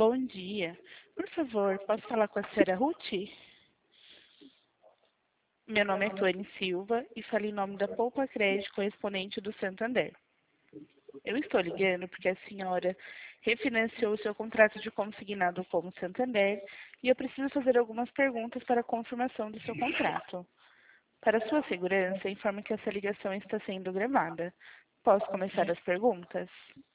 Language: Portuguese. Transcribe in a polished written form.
Bom dia. Por favor, posso falar com a senhora Ruth? Meu nome é Tuane Silva e falo em nome da Poupa Crédito correspondente do Santander. Eu estou ligando porque a senhora refinanciou o seu contrato de consignado com o Santander e eu preciso fazer algumas perguntas para a confirmação do seu contrato. Para sua segurança, informo que essa ligação está sendo gravada. Posso começar as perguntas?